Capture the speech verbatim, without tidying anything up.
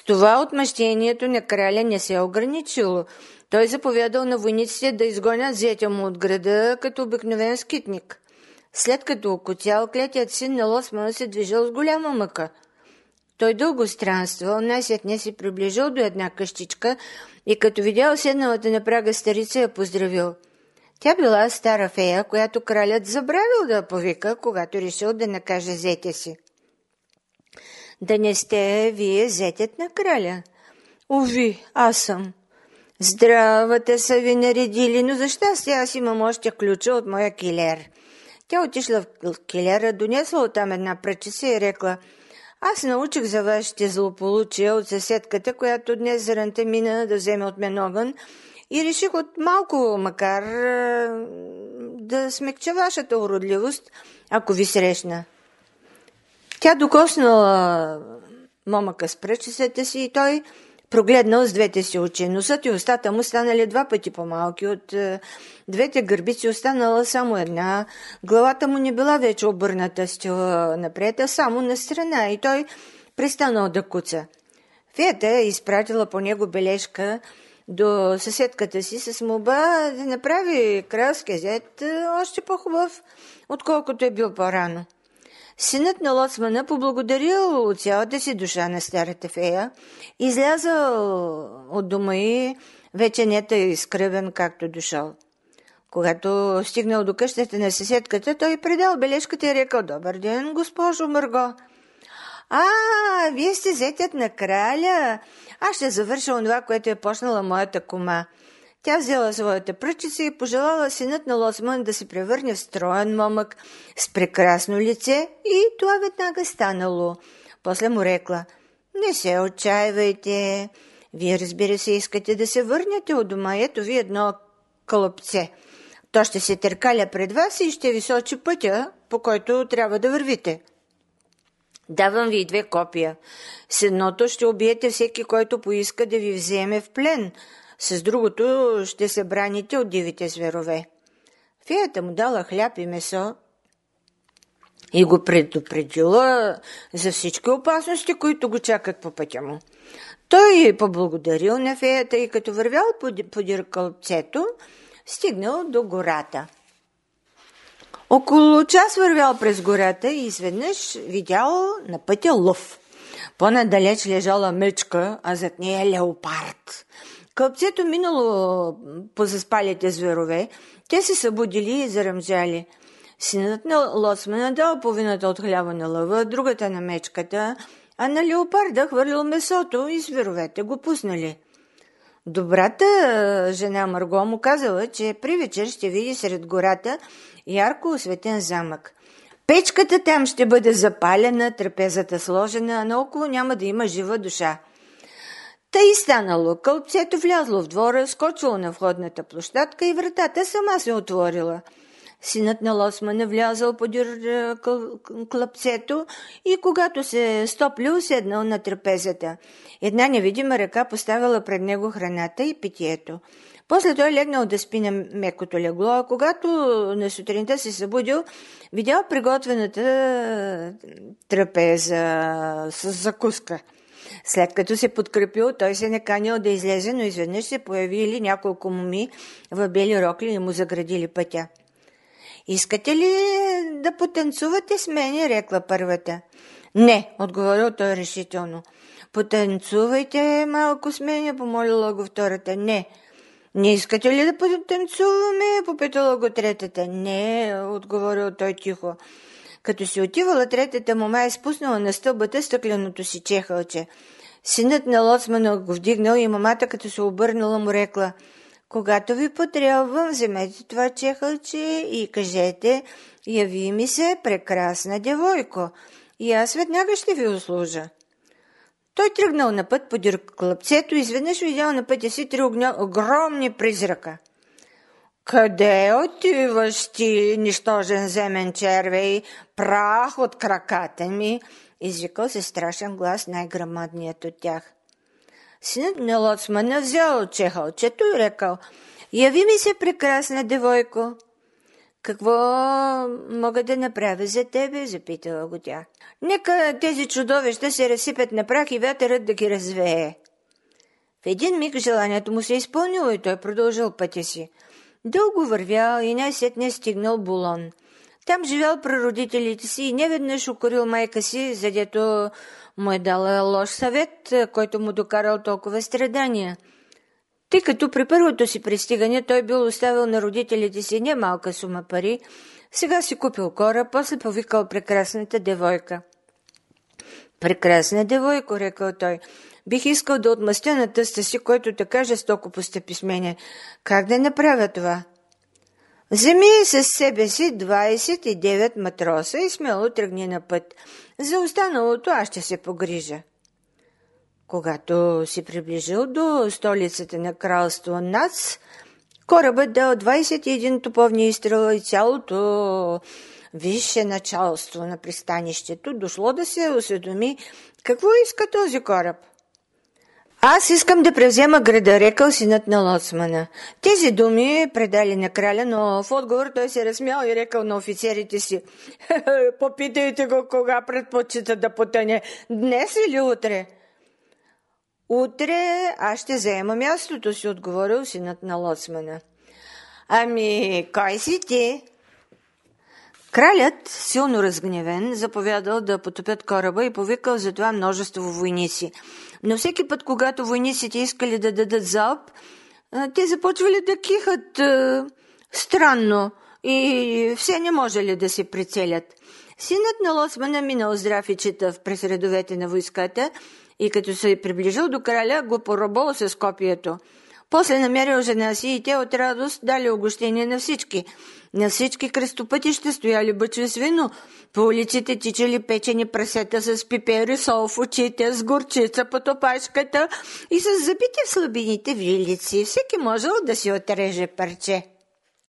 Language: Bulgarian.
това отмъщението на краля не се е ограничило. Той заповядал на войниците да изгонят зетя му от града като обикновен скитник. След като окоцял, клетият син на Лоцмана се движил с голяма мъка. Той дълго странствал, най-сетне си приближил до една къщичка и като видял седналата на прага старица, я поздравил. Тя била стара фея, която кралят забравил да повика, когато решил да накаже зетя си. Да не сте вие зетят на краля? Уви, аз съм. Здравата са ви наредили, но за щастие аз имам още ключа от моя килер. Тя отишла в килера, донесла оттам една пръчица и рекла: аз научих за вашите злополучия от съседката, която днес заранта мина да вземе от мен огън и реших от малко, макар да смекча вашата уродливост, ако ви срещна. Тя докоснала момъка с пръчицата си и той прогледнал с двете си очи. Носът и устата му станали два пъти по-малки. От е, двете гърбици останала само една. Главата му не била вече обърната с тила напред, а само на страна и той престанал да куца. Феята е изпратила по него бележка до съседката си с молба да направи кралския зет още по-хубав, отколкото е бил по-рано. Синът на Лоцмана поблагодарил от цялата си душа на старата фея, излязъл от дома й, вече не тъй изкръвен, както дошъл. Когато стигнал до къщата на съседката, той предал бележката и рекал: добър ден, госпожо Марго. А, вие сте зетят на краля. Аз ще завърша онова, което е почнала моята кума. Тя взела своята пръчица и пожелала синът на Лоцман да се превърне в строен момък с прекрасно лице и това веднага станало. После му рекла: не се отчаивайте. Вие, разбира се, искате да се върнете от дома. Ето ви едно кълъпце. То ще се търкаля пред вас и ще ви сочи пътя, по който трябва да вървите. Давам ви две копия. С едното ще убиете всеки, който поиска да ви вземе в плен. С другото ще се браните от дивите зверове. Феята му дала хляб и месо и го предупредила за всички опасности, които го чакат по пътя му. Той поблагодарил на феята и като вървял подир кълъпцето, стигнал до гората. Около час вървял през гората и изведнъж видял на пътя лъв. По-надалеч лежала мечка, а зад нея леопард. Кълъпцето минало по заспалите зверове, те се събудили и заръмжали. Синът на Лоцмана дал половината от хляба на лъва, другата на мечката, а на леопарда хвърлил месото и зверовете го пуснали. Добрата жена Марго му казала, че при вечер ще види сред гората ярко осветен замък. Печката там ще бъде запалена, трапезата сложена, а наоколо няма да има жива душа. Тъй станало, кълъпцето влязло в двора, скочило на входната площадка и вратата сама се отворила. Синът на Лоцмана влязал подир кълъпцето и когато се стоплил, седнал на трапезата. Една невидима ръка поставила пред него храната и питието. После той легнал да спи на мекото легло, а когато на сутринта се събудил, видял приготвената трапеза с закуска. След като се подкрепил, той се наканил да излезе, но изведнъж се появили няколко моми в бели рокли и му заградили пътя. Искате ли да потанцувате с мене, рекла първата. Не, отговорил той решително. Потанцувайте малко с мене, помолила го втората. Не. Не искате ли да потанцуваме, попитала го третата. Не, отговорил той тихо. Като си отивала, третата мома е спуснала на стълбата стъкленото си чехълче. Синът на Лоцмана го вдигнал и мамата, като се обърнала, му рекла: когато ви потребвам, вземете това чехълче и кажете: яви ми се прекрасна девойко, и аз веднага ще ви услужа. Той тръгнал на път подир кълъпцето и изведнъж видял на пътя си три огня, огромни призрака. Къде отиваш ти, нищожен земен червей, прах от краката ми? Извикал се страшен глас, най-грамадният от тях. Синът на Лоцмана взял чехълчето и рекал: яви ми се прекрасна девойко. Какво мога да направя за тебе, запитала го тя. Нека тези чудовища се разсипят на прах и вятърът да ги развее. В един миг желанието му се изпълнило и той продължил пътя си. Дълго вървял и най-сетне стигнал Булон. Там живял при родителите си и неведнъж укорил майка си, задето му е дала лош съвет, който му докарал толкова страдания. Тъй като при първото си пристигане той бил оставил на родителите си немалка сума пари, сега си купил кораб, после повикал прекрасната девойка. Прекрасна девойко, рекал той, бих искал да отмъстя на тъста си, който така жестоко постъпи с мене. Как да направя това? Вземи със себе си двадесет и девет матроса и смело тръгни на път. За останалото аз ще се погрижа. Когато си приближил до столицата на кралство Нац, корабът дал двадесет и един топовни изстрела и цялото висше началство на пристанището дошло да се осведоми какво иска този кораб. Аз искам да превзема града, рекал синът на лоцмана. Тези думи предали на краля, но в отговор той се разсмял и рекал на офицерите си: попитайте го кога предпочита да потъне, днес или утре? Утре аз ще заема мястото си, отговорил синът на лоцмана. Ами, кой си ти? Кралят, силно разгневен, заповядал да потопят кораба и повикал за това множество войници. Но всеки път, когато войниците искали да дадат залп, те започвали да кихат е, странно и все не можели да се прицелят. Синът на лоцмана минал здрав и читав през редовете на войската и като се приближил до краля, го поробол с копието. После намерил жена си и те от радост дали угощение на всички. На всички кръстопътища стояли бъчви с вино, по улиците тичали печени прасета с пипери, сол в очите, с горчица по топашката и с забити в слабините вилици. Всеки можел да си отреже парче.